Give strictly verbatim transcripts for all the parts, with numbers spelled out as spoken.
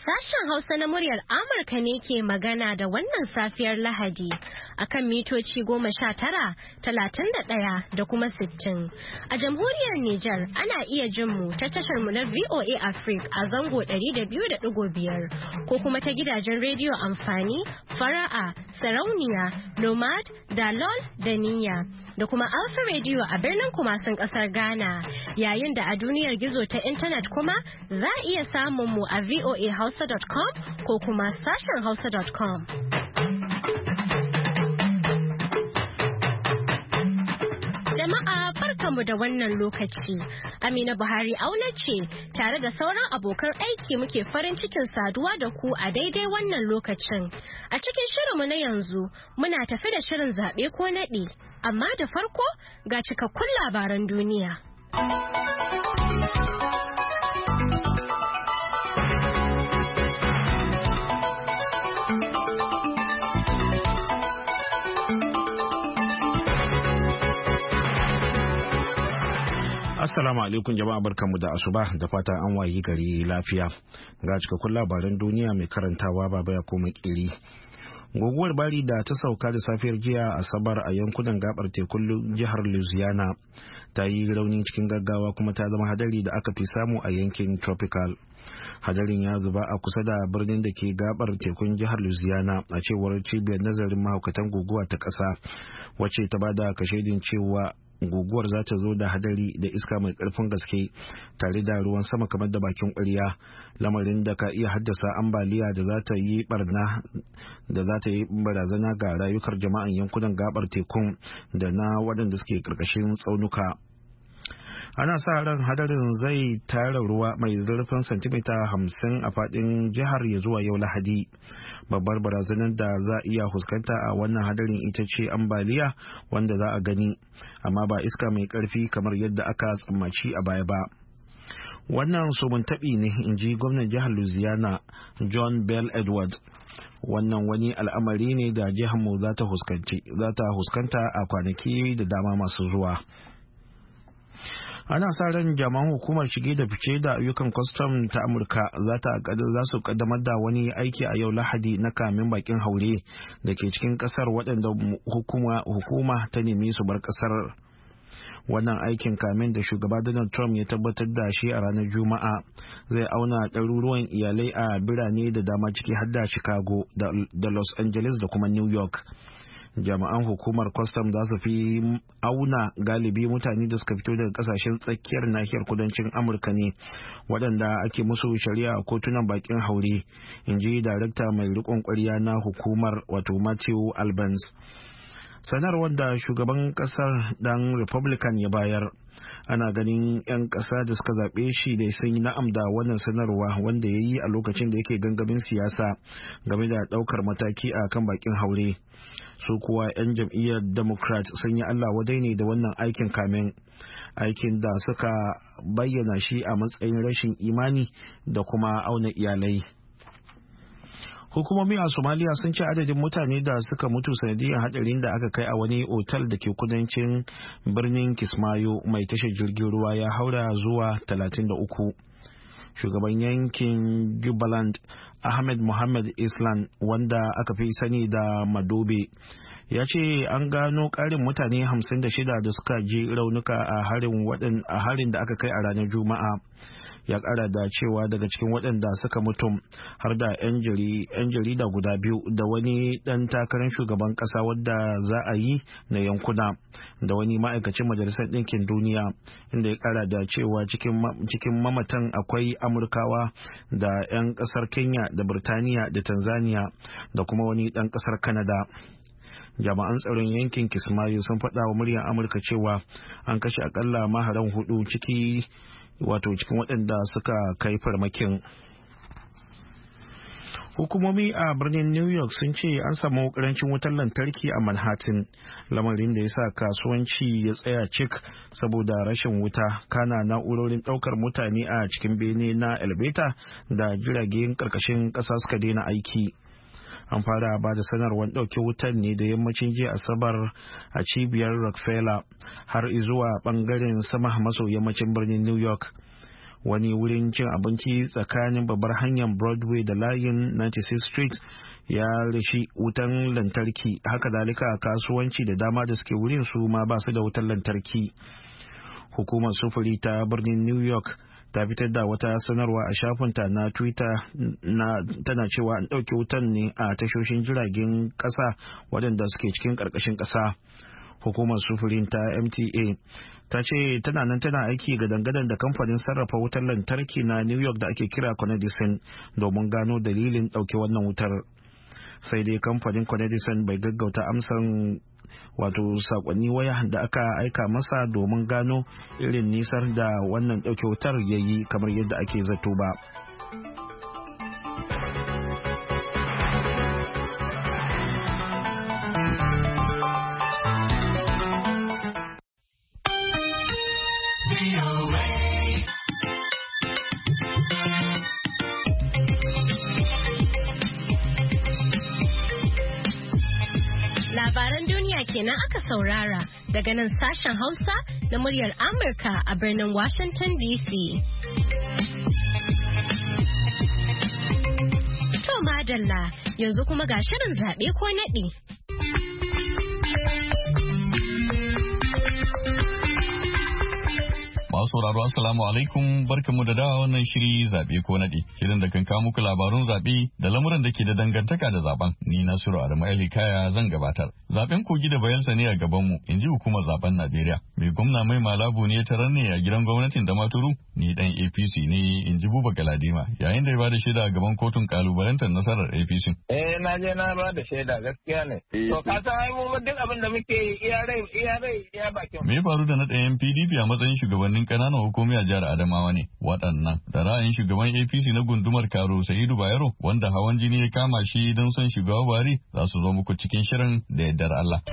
Sashen Hausa na muryar Amurka ne ke magana da wannan safiyar Lahadi akan mitoci goma sha tara, talatin da ɗaya da kuma sittin. A jamhuriyar Nijar ana iya jin mu ta tashar mu na V O A Africa a zango ɗari da biyu da ɗigo biyar ko kuma ta gidajen rediyo amfani, fara'a, sarauniya, nomad, dalol da niyya. Da kuma Alpha Radio a birnin Kumasin kasar Ghana, yayin da a duniyar gizo ta intanet kuma za a iya samun mu a voa hausa dot com ko kuma sashen hausa dot com. Jama'a barkanmu da wannan lokaci. Amina Buhari auna ce tare da sauran abokan aiki muke farin cikin saduwa da ku a daidai wannan lokacin. A cikin shirinmu na yanzu muna tafi da shirin zaɓe ko naɗi. Amma da farko ga cikakkun labaran duniya. Assalamu alaikum jama'a, barkanmu da asuba da fatan an wayi gari lafiya. Ga cikakkun labaran duniya mai karantawa baba ya koma kiri. Guguwar bari da ta sauka da safiyar jiya Asabar a yankunan gabar tekun jihar Louisiana ta yi rauni cikin gaggawa kuma ta zama hadari da aka fi samu a yankin tropical. Hadarin ya zuba a kusa da birnin da ke gabar tekun jihar Louisiana a cewar cibiyar nazarin mahaukatan guguwa ta ƙasa, wacce ta bada kashedin cewa guguwar za ta zo da hadari da iska mai karfin gaske tare da ruwan sama kamar da bakin ƙwarya, lamarin da ka iya haddasa ambaliya da za ta yi barna da za ta yi barazana ga rayukar jama'an yankunan gabar tekun da na waɗanda suke ƙarƙashin tsaunuka. Ana sa ran hadarin zai tara ruwa mai zurfin santimita hamsin a faɗin jihar ya zuwa yau Lahadi. Babbar barazanar da za a iya fuskanta a wannan hadarin ita ce ambaliya wanda za a gani, amma ba iska mai ƙarfi kamar yadda aka tsammaci a baya ba. Wannan somin taɓi ne, in ji gwamnan jihar Louisiana John Bell Edwards. Wannan wani al'amari ne da jihar mu za ta fuskanta a kwanaki da dama masu zuwa. Ana sa ran jami'an hukumar shige da fice da ayyukan kwastam ta Amurka za su kaddamar da wani aiki a yau Lahadi na kamin bakin haure da ke cikin kasar waɗanda hukuma, hukuma ta nemi su bar kasar. Wannan aikin kamin da shugaba Donald Trump ya tabbatar da shi a ranar Juma'a zai auna ɗaruruwan iyalai a birane da dama ciki har da Chicago da Los Angeles da kuma New York. Jami'an hukumar kwastam za su fi auna galibi mutane da suka fito daga kasashen tsakiyar nahiyar kudancin Amurka ne waɗanda ake musu shari'a a kotunan bakin haure, in ji darakta mai riƙon ƙwarya na hukumar wato Matthew Albans. Sanarwar da shugaban ƙasar dan Republican ya bayar, ana ganin 'yan ƙasa da suka zaɓe shi da sun yi na'am da wannan sanarwa wanda ya yi a lokacin da yake gangamin siyasa game da ɗaukar mataki a kan bakin haure. Su kuwa 'yan jam'iyyar Democrat sun yi Allah wadai ne da wannan aikin kamin, aikin da suka bayyana shi a matsayin rashin imani da kuma auna iyalai. Hukumomi a Somalia sun ce adadin mutane da suka mutu sanadiyar hadarin da aka kai a wani otal da ke kudancin birnin Kismayo mai tashar jirgin ruwa ya haura zuwa talatin da uku. Shugaban yankin Jubaland Ahmed Mohamed Islan, wanda aka fi sani da Madobe, ya ce an gano ƙarin mutane hamsin da shida da suka ji raunuka a harin da aka kai a ranar Juma'a. Ya ƙara da cewa daga cikin waɗanda suka mutu har da 'yan jarida guda biyu da wani ɗan takarar shugaban ƙasa wadda za a yi na yankuna da wani ma'aikacin majalisar ɗinkin duniya, inda ya ƙara da cewa cikin mamatan akwai Amurkawa da 'yan ƙasar Kenya da Birtaniya da Tanzania da kuma wani ɗan ƙasar Canada. Jami'an tsaron yankin Kismayo sun faɗa wa muryar Amurka cewa an kashe akalla maharan hudu ciki wato cikin waɗanda suka kai farmakin. Hukumomi a birnin New York sun ce an samu karancin wutar lantarki a Manhattan, lamarin da ya sa kasuwanci ya tsaya cik saboda rashin wuta, kana na'urorin ɗaukar mutane a cikin bene na elevator da jiragen ƙarƙashin ƙasa suka daina aiki. An fara ba da sanarwar ɗauke wutan ne da yammacin jiya Asabar a cibiyar Rockefeller har zuwa ɓangaren sama maso yammacin birnin New York. wani wurin cin abinci tsakanin babbar hanyar Broadway da layin ninety-sixth Street ya rashi wutan lantarki. Haka dalika kasuwanci da dama da suke wurin su ma ba su da wutan lantarki. Hukumar sufuri ta birnin New York ta fitar da wata sanarwa a shafinta na Twitter na tana cewa an ɗauke wutan ne a tashoshin jiragen ƙasa waɗanda suke cikin ƙarƙashin ƙasa. Hukumar sufurin ta M T A ta ce tana nan tana aiki ga dangadan da kamfanin sarrafa wutar lantarki na New York da ake kira Conedison domin gano dalilin ɗauke wannan wutar. Sai dai kamfanin Conedison bai gaggauta amsan wato sakonni waya da aka aika masa domin gano irin nisar da wannan ɗauke wutar ya yi kamar yadda ake zato ba. Labaran duniya kenan aka saurara daga nan sashen Hausa na muryar Amurka a birnin Washington D C. To madalla, yanzu kuma ga shirin zaɓe ko naɗi. Masu sauraro assalamu alaikum, barkamu da dawa wannan shiri zabe ko nade. Shirin da kan kawo muku labarun zabe da lamuran da ke da dangantaka da zaben. Ni Nasiru Adamu Ali Kaya zan gabatar. Zaben kogi da bayansa ne a gaban mu, inji hukumar zaben Najeriya. Mai gwamna Mai Malabu ne ya tarar ne a gidan gwamnatin Damaturu, ni dan A P C ne, inji Buba Galadima, yayin da ya bada shaida a gaban kotun kalubalantar nasarar A P C. Eh na je na bada shaida gaskiya ne. To ka san ai mu duk abin da muke iya rai iya rai iya bakin. Me ya faru da na ɗayan P D P a matsayin shugabannin ƙananan hukumi a jihar Adamawa ne? Waɗannan da ra'ayin shugaban A P C na gundumar Karo Sa'idu Bayero wanda hawan jini ya kama shi don son shugaba Buhari za su zo muku cikin shirin da yardar Allah.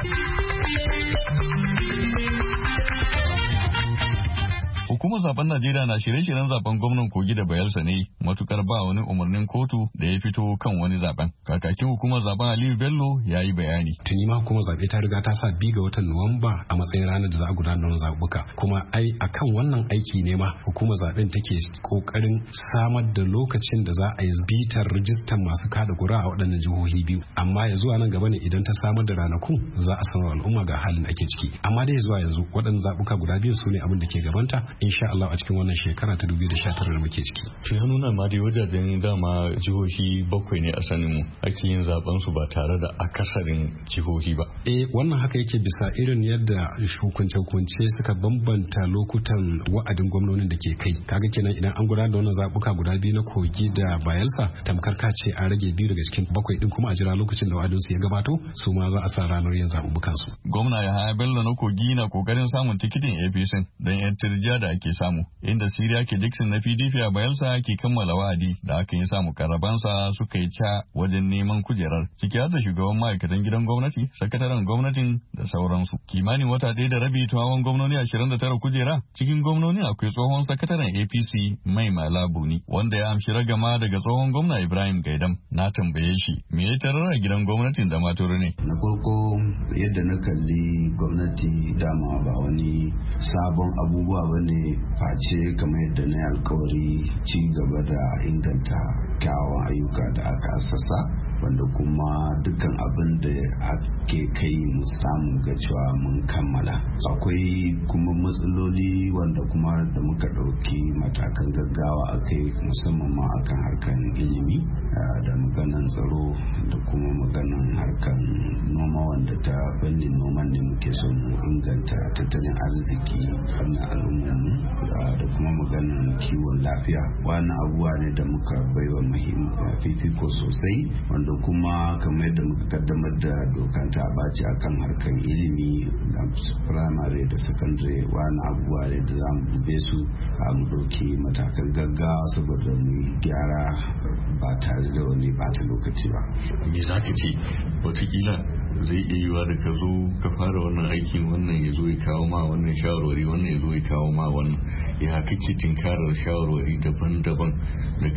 Hukumar zaben Najeriya na shirye-shiryen zaben gwamnan Kogi da Bayelsa ne matukar ba wani umarnin kotu da ya fito kan wani zaben. Kakakin hukumar zaben Aliyu Bello ya yi bayani. Tuni ma hukumar zabe ta riga ta sa biyu ga watan Nuwamba a matsayin ranar da za a gudanar da zabuka. Kuma ai akan wannan aiki ne ma hukumar zaben take kokarin samar da lokacin da za a yi bitar rijistar masu kada gura a waɗannan jihohi biyu. Amma ya zuwa nan gaba ne idan ta samar da ranakun za a sanar al'umma ga halin da ake ciki. Amma dai zuwa yanzu waɗannan zabuka guda biyu su ne abin da ke gabanta. Insha Allah a cikin wannan shekara ta dubu biyu da sha tara da muke ciki. To ya nuna ma dai wajajen dama jihohi bakwai ne a sanin mu ake yin zaben su ba tare da akasarin jihohi ba. Eh wannan haka yake bisa irin yadda hukunce-hukunce suka bambanta lokutan wa'adin gwamnonin da ke kai. Kaga kenan idan an gudanar da wannan zabuka guda biyu na Kogi da Bayelsa tamkar ka ce a rage biyu daga cikin bakwai din kuma a jira lokacin da wa'adin su ya gabato su ma za a sa ranar yin zabubukan su. Gwamna Yahaya Bello na Kogi na kokarin samun tikitin A P C don yan tirjiya da ake samu inda Siriya ke Dixon na P D P a Bayelsa ke kammala wa'adi da aka yi samu karabansa suka yi ca wajen neman kujerar ciki har da shugaban ma'aikatan gidan gwamnati, sakataren gwamnatin da sauransu. Kimanin wata ɗaya da rabi tuwawan gwamnoni ashirin da tara kujera cikin gwamnoni akwai tsohon sakataren A P C Mai Malabu ne wanda ya amshi ragama daga tsohon gwamna Ibrahim Gaidam. Na tambaye shi me ya tarar a gidan gwamnatin da Maturu ne. Na farko yadda na kalli gwamnati dama ba wani sabon abubuwa ba ne face kamar yadda na yi alkawari ci gaba da inganta kyawun ayyuka da aka assasa wanda kuma dukkan abin da ake kai mu samu ga cewa mun kammala. Akwai kuma matsaloli wanda kuma da muka ɗauki matakan gaggawa a kai musamman ma akan harkan ilimi da maganan tsaro da kuma maganan harkan noma wanda ta fannin noman ne muke son mu inganta tattalin arziki na al'ummarmu da kuma maganan kiwon lafiya. Wannan abubuwa ne da muka baiwa fifiko sosai wanda da kuma kamar yadda muka kaddamar da dokan ta baci akan harkar ilimi da primary da secondary wani abubuwa ne da za mu dube su a mu ɗauki matakan gaggawa saboda mu gyara ba tare da wani bata lokaci ba. Me za ka ce watakila zai iya yiwa da ka zo ka fara wannan aikin wannan ya zo ya kawo ma wannan shawarwari wannan ya zo ya kawo ma wannan ya kake tinkarar shawarwari daban-daban daga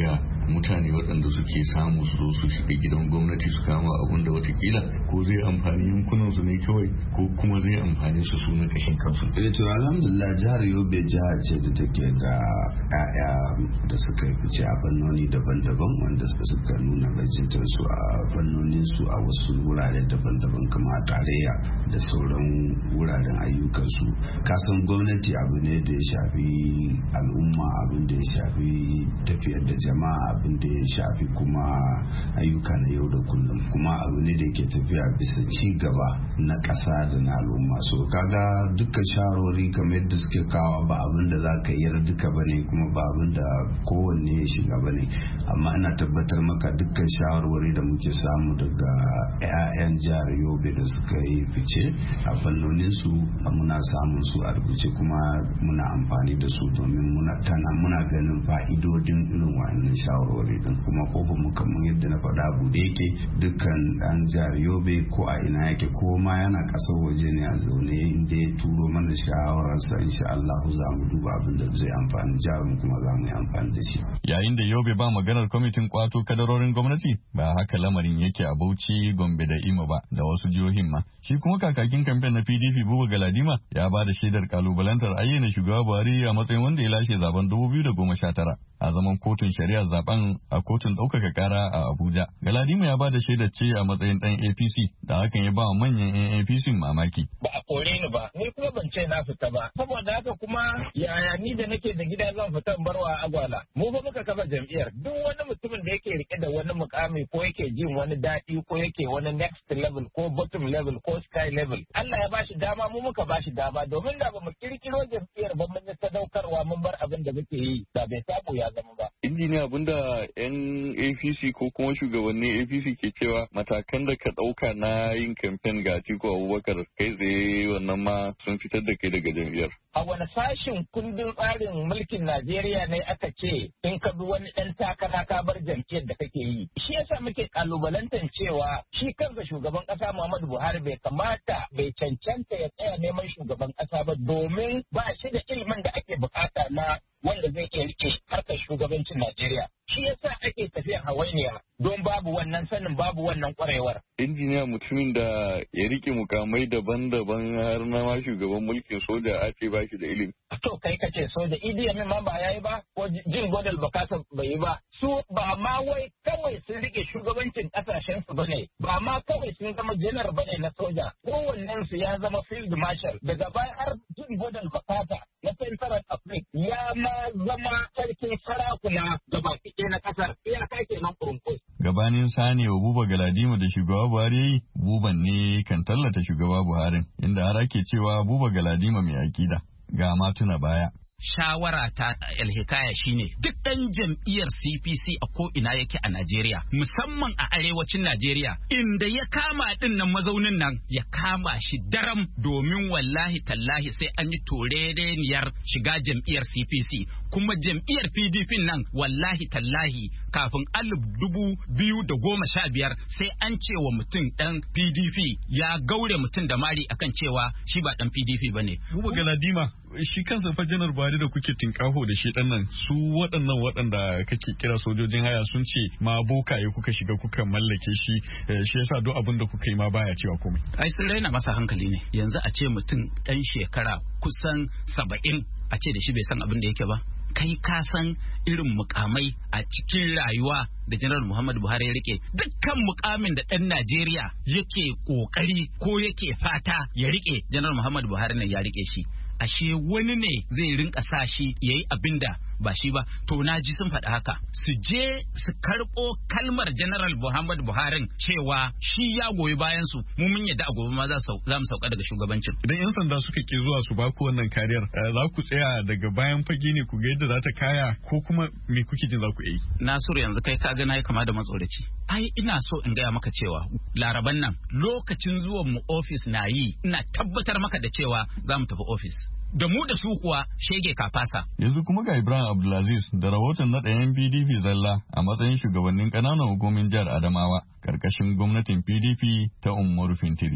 mutane waɗanda suke samu su zo su shiga gidan gwamnati su kama abun da watakila ko zai amfani yankunan su ne kawai ko kuma zai amfani su su na kashin kansu. Eh to alhamdulillah jihar Yobe jiha ce da take da ƴaƴa da suka yi fice a fannoni daban-daban wanda suka nuna bajintar su a fannonin su a wasu wurare daban-daban kamar a tarayya da sauran wuraren ayyukan su. Kasan gwamnati abu ne da ya shafi al'umma, abin da ya shafi tafiyar da jama'a, abin da ya shafi kuma ayyuka na yau da kullum, kuma abu ne da yake tafiya bisa ci gaba na ƙasa da na al'umma. So kaga dukkan shawarwari kamar yadda suke kawo ba abin da za ka yi duka bane kuma ba abin da kowanne ya shiga bane, amma ina tabbatar maka dukkan shawarwari da muke samu daga 'ya'yan jihar Yobe da suka yi fice a fannonin su muna samun su a rubuce kuma muna amfani da su domin muna tana muna ganin fa'idodin irin wannan shawarwari din, kuma kofar mu kamar yadda na faɗa bude yake dukkan ɗan jihar Yobe ko a ina yake ko ma yana ƙasar waje ne a zaune inda ya turo mana shawararsa insha Allah za mu duba abin da zai amfani jihar mu kuma za mu yi amfani da shi. Yayin da Yobe ba maganar kwamitin kwato kadarorin gwamnati ba haka lamarin yake a Bauchi, Gombe da Imo ba da wasu jihohin ma. Shi kuma kakakin kamfen na P D P Buba Galadima ya ba da shaidar kalubalantar ayyana shugaba Buhari a matsayin wanda ya lashe zaben dubu biyu da goma sha tara a zaman kotun shari'ar zaben a kotun ɗaukaka kara a Abuja. Galadima ya ba da shaidar ce a matsayin ɗan A P C da hakan ya ba wa manyan 'yan A P C mamaki. Ba a kore ni ba, ni kuma ban ce na fita ba. Saboda haka kuma yaya ni da nake da gida zan fita in barwa agwala. Mu fa muka kafa jam'iyyar. Duk wani mutumin da yake rike da wani mukami ko yake jin wani daɗi ko yake wani next level ko bottom level ko sky level, Allah ya bashi dama, mu muka bashi dama, domin da ba mu kirkiro jam'iyyar ba mun yi sadaukarwa mun bar abin da muke yi da bai samu ya zama ba. Injiniya, abinda 'yan A P C ko kuma shugabannin A P C ke cewa matakan da ka ɗauka na yin kamfen ga Atiku Abubakar kai tsaye wannan ma sun fitar da kai daga jam'iyyar. A wani sashin kundin tsarin mulkin Najeriya ne aka ce in ka bi wani ɗan takara ka bar jam'iyyar da kake yi. Shi yasa muke kalubalantar cewa shi kansa shugaban ƙasa Muhammadu Buhari bai kamata bai cancanta ya tsaya neman shugaban ƙasa ba, domin ba shi da ilimin da ake bukata na wanda zai iya rike harkar shugabancin Najeriya. Shi yasa ake tafiya hawainiya don babu wannan sanin, babu wannan kwarewar. Injiniya, mutumin da ya rike mukamai daban-daban har na ma shugaban mulkin soja a ce ba shi da ilimi. To kai ka ce soja Idi Amin ma ba yayi ba, ko Jin Godal Bakasa bai yi ba. Su ba ma wai kawai sun rike shugabancin kasashen su bane, ba ma kawai sun zama janar bane na soja. Kowannen su ya zama field marshal. Daga baya har Jin Godal Bakasa na Central Africa ya ma zama sarkin sarakuna gaba ɗaya na kasar. Iya kai kenan kurunkus. Gabanin sani wa Buba Galadima da shugaba Buhari yayi, Buban ne kan tallata shugaba Buhari, inda har ake cewa Buba Galadima mai akida. Ga ma tuna baya. Shawara ta alhikaya shine duk ɗan jam'iyyar C P C a ko ina yake a Najeriya, musamman a arewacin Najeriya, inda ya kama ɗin nan mazaunin nan ya kama shi daram, domin wallahi tallahi sai an yi torereniyar shiga jam'iyyar C P C, kuma jam'iyyar P D P nan wallahi tallahi kafin alif dubu biyu da goma sha biyar sai an ce wa mutum ɗan P D P ya gaure mutum da mari akan cewa shi ba ɗan P D P bane. Buba Galadima, shi kansa fa janar Buhari da kuke tinkaho da shi dan nan, su waɗannan waɗanda kake kira sojojin haya sun ce ma bokaye kuka shiga kuka mallake shi, shi yasa duk abin da kuka yi ma baya cewa komai. Ai sun raina masa hankali ne, yanzu a ce mutum ɗan shekara kusan saba'in a ce da shi bai san abin da yake ba. Kai ka san irin mukamai a cikin rayuwa da janar Muhammadu Buhari ya rike, dukkan mukamin da ɗan Najeriya yake kokari ko yake fata ya rike, janar Muhammadu Buhari ne ya rike shi. Ashe wani ne zai rinka sa shi ya yi abin da ba shi ba. To na ji sun faɗi haka, su je su karɓo kalmar General Muhammadu Buhari cewa shi ya goyi bayan su, mu mun yadda a gobe ma za mu sauka daga shugabancin. Idan 'yan sanda suka ke zuwa su baku wannan kariyar, za ku tsaya daga bayan fage ne ku ga yadda za ta kaya, ko kuma me kuke jin za ku yi? Nasiru, yanzu kai ka ga na yi kama da matsoraci. Ai ina so in gaya maka cewa laraban nan lokacin zuwan mu ofis na yi, ina tabbatar maka da cewa za mu tafi ofis. Da mu da su kuwa shege kafasa. Yanzu kuma ga Ibrahim Abdulaziz da rahoton naɗa 'yan P D P zalla a matsayin shugabannin ƙananan hukumin jihar Adamawa ƙarƙashin gwamnatin P D P ta Umaru Fintiri.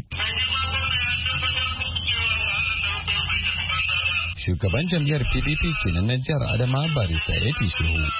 Shugaban jam'iyyar P D P kenan na jihar Adamawa Barista Eti Shehu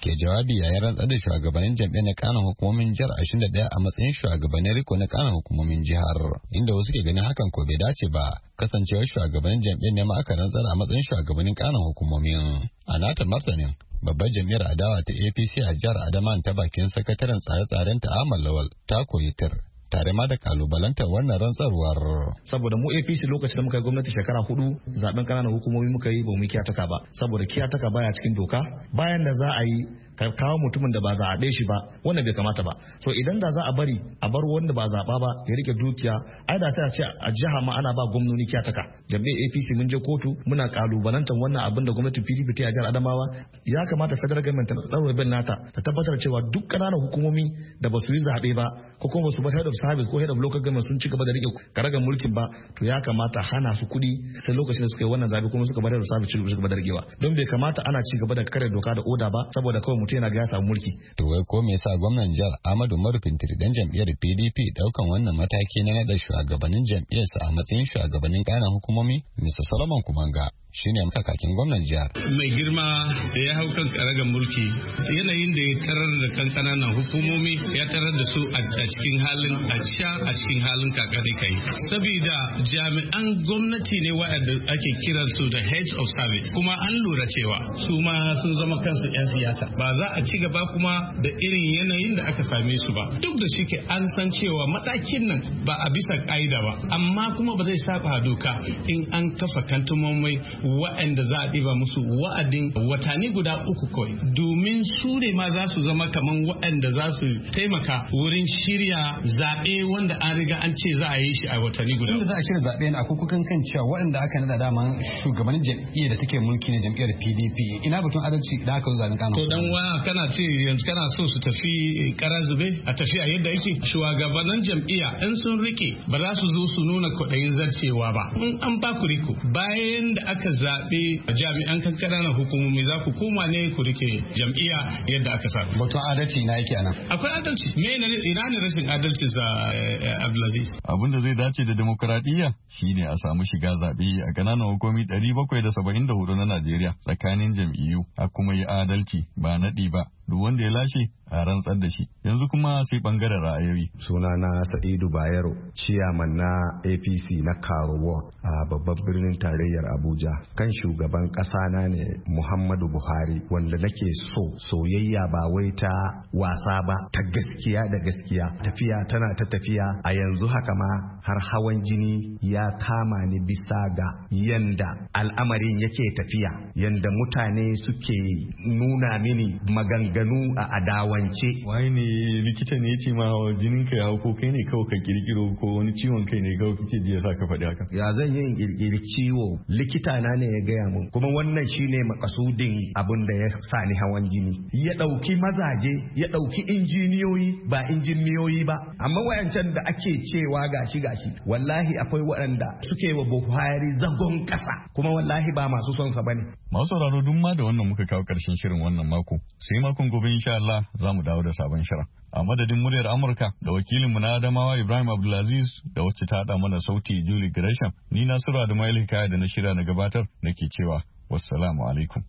ke jawabi yayin rantsar da shugabannin jam'iyyar na kanan hukumomin jihar ashirin da ɗaya a matsayin shugabannin riko na kanan hukumomin jihar, inda wasu ke ganin hakan ko bai dace ba kasancewar shugabannin jam'iyyar ne ma aka rantsar a matsayin shugabannin kanan hukumomin. A nata martanin babbar jam'iyyar adawa ta A P C a jihar Adamawa ta bakin sakataren tsare-tsaren ta Ahmad Lawal ta koyi tir tare ma da kalubalantar wannan rantsarwar. Saboda mu A P C lokacin da muka yi gwamnati shekara hudu zaben kananan hukumomi muka yi ba mu kiyataka ba, saboda kiyataka baya cikin doka. Bayan da za a yi ka kawo mutumin da ba zaɓe shi ba wannan bai kamata ba. So idan da za a bari a bar wanda ba zaɓa ba ya rike dukiya, ai da sai a ce a jiha ma ana ba gwamnoni kiyataka. Jami'ar A P C mun je kotu muna kalubalantar wannan abin da gwamnatin P D P ta yi a jihar Adamawa. Ya kamata federal government ta ɗaure bin nata ta tabbatar cewa duk kananan hukumomi da ba su yi zaɓe ba ko kuma ba su ba head of service ko head of local government sun ci gaba da rike karagar mulkin ba, to ya kamata hana su kuɗi sai lokacin da suka yi wannan zaɓe kuma suka bar head of service ci gaba da rikewa. Don bai kamata ana ci gaba da kare doka da oda ba saboda kawai mutum yana ga ya samu mulki. To wai ko me yasa gwamnan jihar Ahmadu Umaru Fintiri dan jam'iyyar P D P daukan wannan mataki na nada shugabannin jam'iyyarsa a matsayin shugabannin kanan hukumomi? Mister Solomon Kumanga shine kakakin gwamnan jihar. Mai girma da ya hau kan karagar mulki yanayin da ya tarar da kan kananan hukumomi ya tarar da su a cikin halin a sha a cikin halin kakari kai. Saboda jami'an gwamnati ne waɗanda ake kiran su da heads of service, kuma an lura cewa su ma sun zama kansu 'yan siyasa. Ba za a ci gaba kuma da irin yanayin da aka same su ba. Duk da shike an san cewa matakin nan ba a bisa ka'ida ba, amma kuma ba zai saba doka in an kafa kantumomi waɗanda za a ɗiba musu wa'adin watanni guda uku kawai, domin su ne ma za su zama kaman waɗanda za su taimaka wurin shirya zaɓe wanda an riga an ce za a yi shi a watanni guda. Tunda za a shirya zaɓe na akwai kukan kan cewa waɗanda aka nada daman shugabannin jam'iyyar da take mulki ne jam'iyyar P D P, ina batun adalci da aka zo zaɓen Kano. To dan wa kana ce yanzu kana so su tafi kara zube a tafi a yadda yake? Shugabannin jam'iyya in sun rike ba za su zo su nuna kwaɗayin zarcewa ba. In an ba ku riko bayan da aka zaɓe jami'an kan ƙananan hukumomi za ku koma ne ku rike jam'iyya yadda aka sa. Batun adalci na yake anan. Akwai adalci. Me ne ina ne rashin adalci sa Abdulaziz? Abin da zai dace da demokradiyya shine a samu shiga zaɓe a ƙananan hukumomi ɗari bakwai da saba'in da hudu na Najeriya tsakanin jam'iyyu a kuma yi adalci ba naɗi ba. Duk wanda ya lashe a rantsar da shi. Yanzu kuma sai bangaren ra'ayoyi. Sunana Sa'idu Bayero, ciyaman na A P C na Karo Ward a babban birnin tarayyar Abuja. Kan shugaban ƙasa na ne Muhammadu Buhari, wanda nake so soyayya ba wai ta wasa ba, ta gaskiya da gaskiya. Tafiya tana ta tafiya, a yanzu haka ma har hawan jini ya kama ni bisa ga yanda al'amarin yake tafiya, yanda mutane suke nuna mini maganganu ganu a adawance. Wai ne likita ne yace ma jinin ka ya hau ko kai ne kawai ka kirkiro ko wani ciwon kai ne kawai kake ji yasa ka faɗi haka? Ya zan yi kirkiri ciwo, likita na ne ya gaya mun, kuma wannan shine makasudin abin da ya sa ni hawan jini. Ya ɗauki mazaje, ya ɗauki injiniyoyi ba injiniyoyi ba, amma wayancan da ake cewa gashi gashi wallahi akwai waɗanda suke wa Buhari zagon ƙasa, kuma wallahi ba masu son sa bane. Masu sauraro duk ma da wannan muka kawo ƙarshen shirin wannan mako, sai makon gobe insha Allah za mu dawo da sabon shirin. A madadin muryar Amurka da wakilinmu na Adamawa Ibrahim Abdulaziz da wacce ta haɗa mana sauti Julie Gresham, ni Nasiru Adamu Kaya da na shirya na gabatar nake cewa wassalamu alaikum.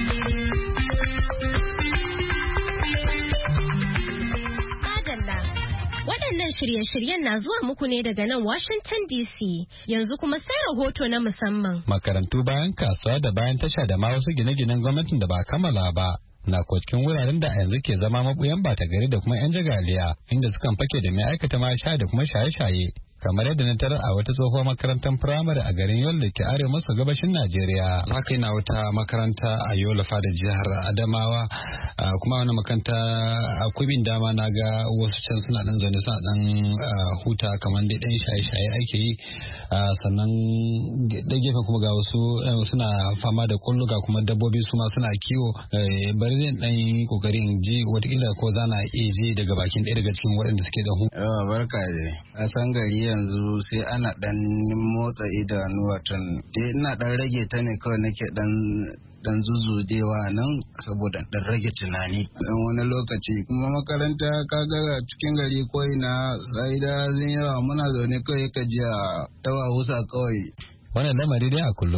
Waɗannan shirye-shiryen na zuwa muku ne daga nan Washington D C. Yanzu kuma sai rahoto na musamman. Makarantu bayan kasuwa da bayan tasha da ma wasu gine-ginen gwamnatin da ba kammala ba na ko cikin wuraren da a yanzu ke zama mabuyan bata gari da kuma 'yan jagaliya, inda sukan fake da mai aikata ma sha da kuma shaye-shaye. Kamar yadda na tarar a wata tsohuwar makarantar firamare a garin Yola ke arewa maso gabashin Najeriya. Haka yana wata makaranta a Yola da jihar Adamawa, kuma wani makaranta a kubin dama na ga wasu can suna dan zaune suna dan huta kamar dai dan shaye-shaye ake yi, sannan da gefen kuma ga wasu suna fama da kulluga kuma dabbobi su ma suna kiwo. Bari zan dan yi kokarin ji watakila ko zana iya je daga bakin ɗaya daga cikin waɗanda suke da hu. Barka dai. A san gari yanzu sai ana dan motsa idanu, watan dai ina dan rage ta ne kawai nake dan dan zuzudewa nan saboda dan rage tunani dan wani lokaci. Kuma makaranta kaga cikin gari ko ina sai da zin yawa muna zaune kawai ka ji tawa husa kawai. Wannan lamari dai a kullum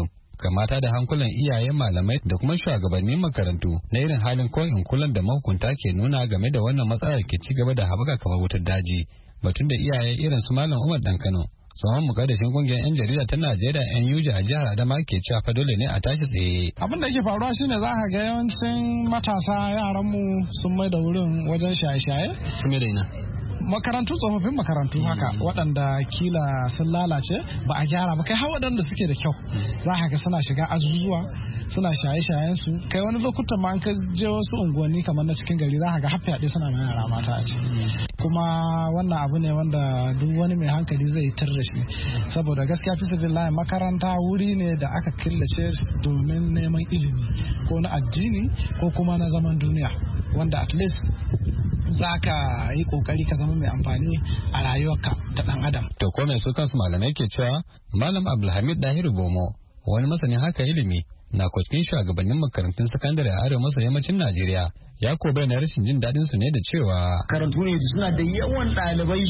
kamata da hankulan iyaye malamai da kuma shugabannin makarantu na irin halin koyin kulan da mahukunta ke nuna game da wannan matsalar ke ci gaba da haɓaka kamar wutar daji. Batun da iyaye irin su Malam Umar Dan Kano tsohon mukaddashin kungiyar 'yan jarida ta Najeriya 'yan yuja a jihar Adama ke cewa fa dole ne a tashi tsaye. Abin da yake faruwa shine za ka ga yawancin matasa yaran mu sun mai da wurin wajen shaye-shaye. Sun mai da ina? Makarantu tsofaffin makarantu haka waɗanda kila sun lalace ba a gyara ba kai har waɗanda suke da kyau za ka ga suna shiga azuzuwa suna shaye-shayen su kai wani lokutan ma an ka je wasu unguwanni kamar na cikin gari za ka ga hafiyaɗe suna ma yara mata a ciki kuma wannan abu ne wanda duk wani mai hankali zai tar da shi saboda gaskiya fi sabilillahi makaranta wuri ne da aka killace domin neman ilimi ko na addini ko kuma na zaman duniya wanda at least za ka yi kokari ka zama mai amfani a rayuwarka ta dan adam. To ko mai su kansu malamai ke cewa Malam Abdulhamid Dahiru Bomo wani masanin haka ilimi na cikin shugabannin makarantun sakandare a arewa maso yammacin Najeriya ya ko bayyana rashin jin daɗin su ne da cewa karantu ne suna da yawan ɗalibai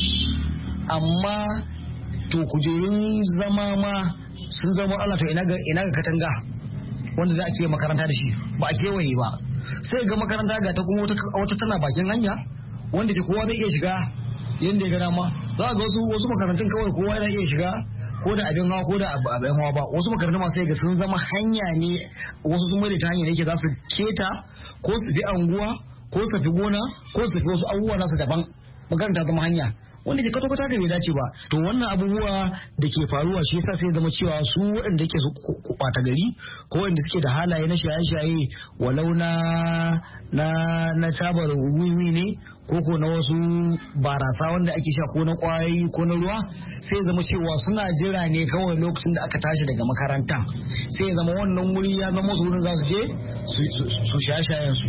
amma to kujerun zama ma sun zama Allah to ina ga ina ga katanga wanda za a ce makaranta da shi ba a kewaye ba sai ga makaranta ga ta kuma wata tana bakin hanya wanda ke kowa zai iya shiga yadda ya ga dama za ga wasu wasu makarantun kawai kowa yana iya shiga ko da abin hawa ko da abin hawa ba wasu makarantun masu sai ga sun zama hanya ne wasu sun mai ta hanya yake za su keta ko su bi anguwa ko su fi gona ko su fi wasu abubuwa nasu daban makaranta zama hanya wanda ke kwata-kwata ka bai dace ba to wannan abubuwa da ke faruwa shi yasa sai zama cewa su waɗanda ke su kwata gari ko wanda suke da halaye na shaye-shaye walau na na na tabar wiwi ne ko ko na wasu barasa wanda ake sha ko na kwayoyi ko na ruwa sai zama cewa suna jira ne kawai lokacin da aka tashi daga makaranta sai zama wannan wuri ya zama su wurin za su je su shaye-shayen su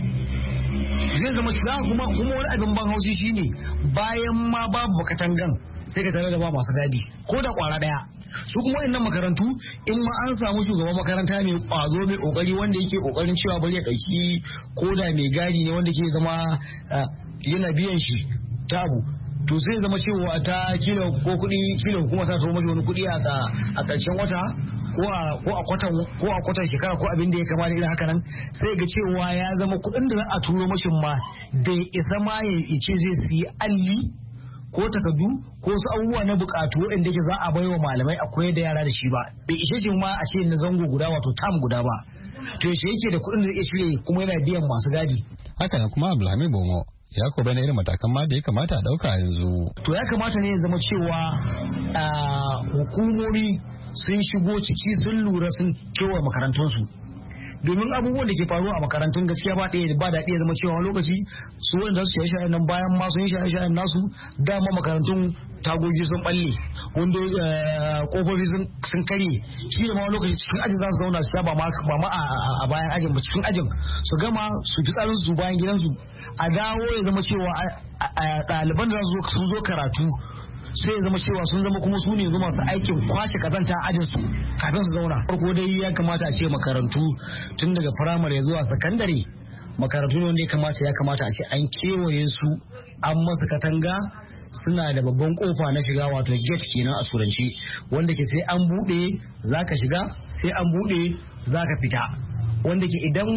zai zama cewa kuma kuma wani abin ban haushi shine bayan ma babu katangan sai ka tare da ba masu gadi ko da kwara daya su kuma wayannan makarantu in ma an samu shugaban makaranta mai kwazo mai kokari wanda yake kokarin cewa bari ya dauki ko da mai gadi ne wanda ke zama yana biyan shi tabu to sai zama cewa ta kila ko kuɗi kila hukuma ta turo mashi wani kuɗi a ƙarshen wata ko a ko a kwatan ko a kwatan shekara ko abin da ya kama da irin haka nan sai ga cewa ya zama kuɗin da za a turo mashi ma bai isa ma ya ce zai siyi alli ko takardu ko wasu abubuwa na bukatu waɗanda yake za a bai wa malamai a koyar da yara da shi ba bai ishe shi ma a ce na zango guda wato tam guda ba to yaushe yake da kuɗin da zai shirye kuma yana biyan masu gadi haka nan kuma Abdulhamid Bomo ya ko bane irin matakan ma da ya kamata a dauka yanzu to ya kamata ne ya zama cewa hukumomi sun shigo ciki sun lura sun kewa makarantunsu domin abubuwan da ke faruwa a makarantun gaskiya ba ɗaya ba da ɗaya zama cewa lokaci su wanda su shaye shayen nan bayan ma sun shaye shayen nasu dama makarantun tagogi sun balle wanda kofofi sun kare shi da ma lokaci cikin ajin za su zauna su ba ma ba ma a bayan ajin ba cikin ajin su gama su fi tsarin su bayan gidansu a dawo ya zama cewa ɗaliban da sun zo karatu sai ya zama cewa sun zama kuma su ne masu aikin kwashe kazanta ajin su kafin su zauna farko dai ya kamata a ce makarantu tun daga firamare zuwa sakandare makarantu ne wanda ya kamata ya kamata a ce an kewaye su an masa katanga suna da babban kofa na shiga wato gate kenan a turanci wanda ke sai an bude zaka shiga sai an bude zaka fita wanda ke idan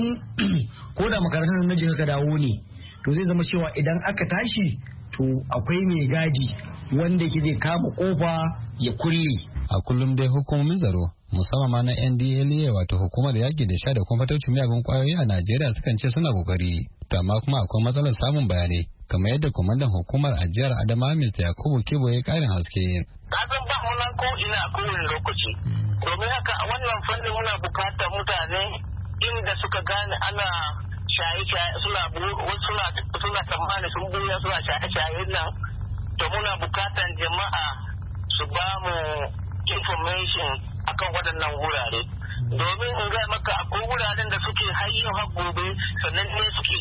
ko da makarantar na je ka dawo ne to zai zama cewa idan aka tashi to akwai mai gadi wanda ke zai kama kofa ya kulle. A kullum dai hukumomin tsaro musamman ma na N D L E A wato hukumar yaƙi da sha da kuma fataucin miyagun ƙwayoyi a Najeriya sukan ce suna kokari. To amma kuma akwai matsalar samun bayanai kamar yadda kwamandan hukumar a jihar Adamawa Mister Yakubu Kibo ya ƙarin haske. Kafin ba mu nan ko ina a kowane lokaci. Domin haka a wannan fannin muna buƙatar mutane inda suka gane ana shaye-shaye suna suna suna tsammani sun buya suna shaye-shaye nan to muna bukatan jama'a su ba mu information akan waɗannan wurare domin in ga maka akwai wuraren da suke hayyin har gobe sannan ne suke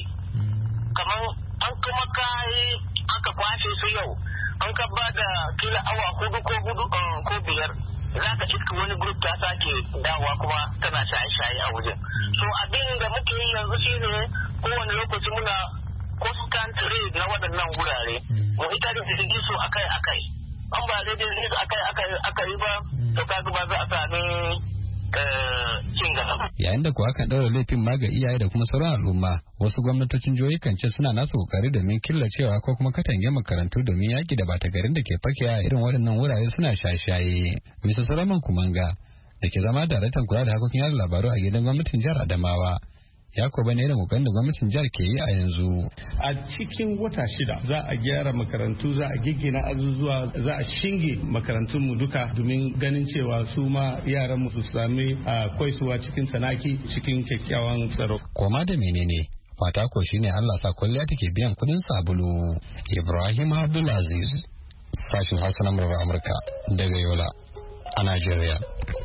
kamar an kuma kai aka kwashe su yau an ka ba da kila awa hudu ko hudu ko biyar za ka iska wani group ta sake dawa kuma tana shaye-shaye a wajen so abin da muke yi yanzu shine kowane lokaci muna constant raid na waɗannan wurare mu ita da jirgin su akai-akai an ba daidai su akai-akai aka yi ba to kaga ba za a sami cin gaba. Yayin da kuwa kan ɗaura laifin ma ga iyaye da kuma sauran al'umma, wasu gwamnatocin jihohi kan ce suna nasu kokari domin killacewa ko kuma katange makarantu domin yaki da bata garin da ke fakewa irin waɗannan wurare suna shashaye. Bisa Solomon Kumanga da ke zama daraktan kula da harkokin yada labaru a gidan gwamnatin jihar Adamawa. Ya kuwa bane irin kokarin da gwamnatin jihar ke yi a yanzu. A cikin wata shida za a gyara makarantu, za a giggina azuzuwa, za a shinge makarantun mu duka domin ganin cewa su ma yaran mu su sami kwaisuwa cikin sanaki cikin kyakkyawan tsaro. Koma da menene? Fata ko shine Allah sa kwalliya take biyan kudin sabulu. Ibrahim Abdulaziz, sashin Hausa na murar Amurka daga Yola a Najeriya.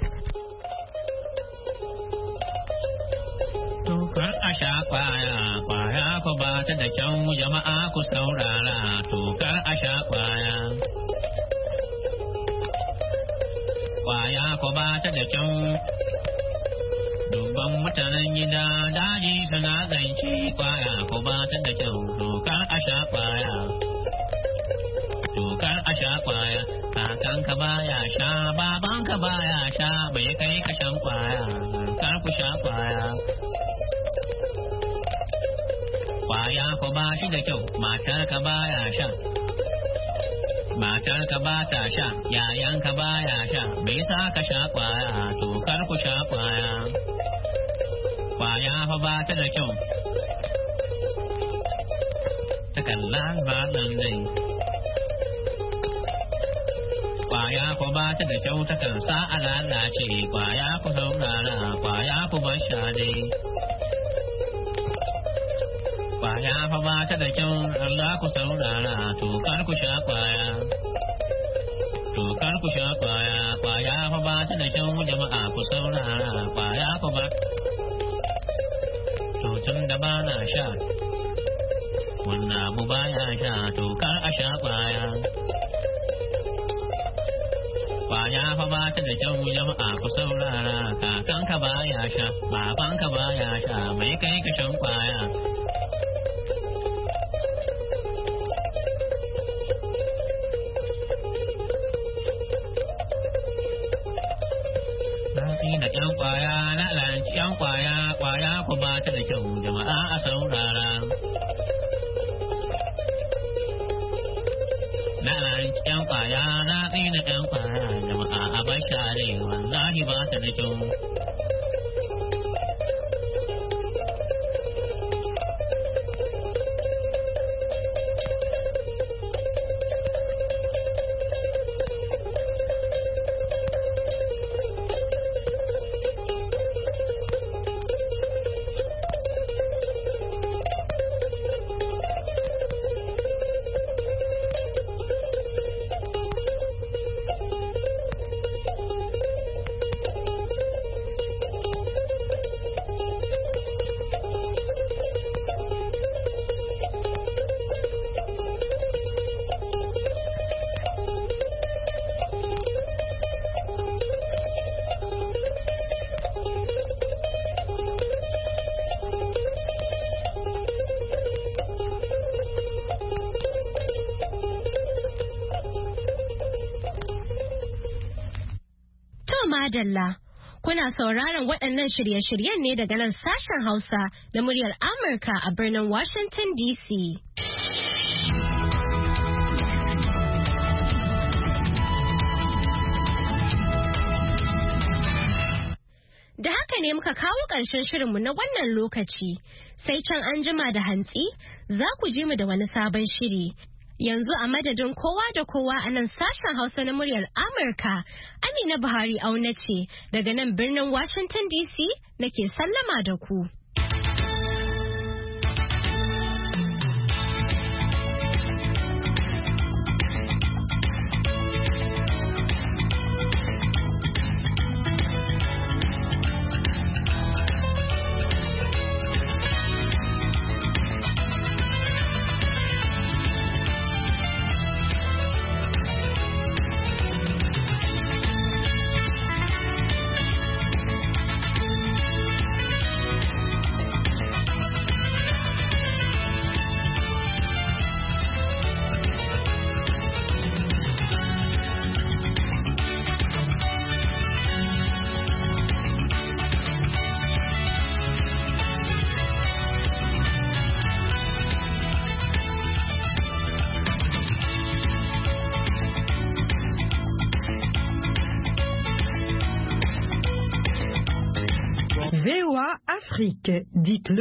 Tukar a sha kwaya, kwaya ku ba ta da kyau jama'a ku saurara, tukar a sha kwaya. Kwaya ku ba ta da kyau, dubban mutanen gida daji suna zance kwaya ku ba ta da kyau, tukar a sha kwaya. Tukar a sha kwaya, kakanka baya sha, babanka baya sha, bai kai ka shan kwaya, kar ku sha kwaya. Kwaya ko ba shi da kyau, matarka baya sha, matarka ba ta sha, yayanka baya sha, bai sa ka sha kwaya, to kar ku sha kwaya. Kwaya fa ba ta da kyau, ta kalla ba nan dai. Kwaya ko ba ta da kyau, ta kan sa a lalace, kwaya ku saurara, kwaya ku bar sha dai. Kwaya fa ba ta da kyau, Allah ku saurara, to kar ku sha kwaya. To kar ku sha kwaya, kwaya fa ba ta da kyau jama'a ku saurara, kwaya ku ba. To tun da ba na sha, wannan mu baya sha, to kar a sha kwaya. Kwaya fa ba ta da kyau jama'a ku saurara, kakanka baya sha, babanka baya sha, mai kai ka shan kwaya. Da ƴan kwaya na lanci ƴan kwaya, kwaya ku ba ta da kyau jama'a a saurara. Na lanci ƴan kwaya na tsina ƴan kwaya jama'a a bashare, wallahi ba ta da kyau. Madalla. Kuna sauraron waɗannan shirye-shiryen ne daga nan sashen Hausa na muryar Amurka a birnin Washington D C. Da haka ne muka kawo ƙarshen shirinmu na wannan lokaci, sai can an jima da hantsi za ku ji mu da wani sabon shiri. Yanzu a madadin kowa da kowa a nan sashen Hausa na muryar Amurka, Amina Buhari auna ce daga nan birnin Washington D C nake sallama da ku. l'Afrique, dites-le.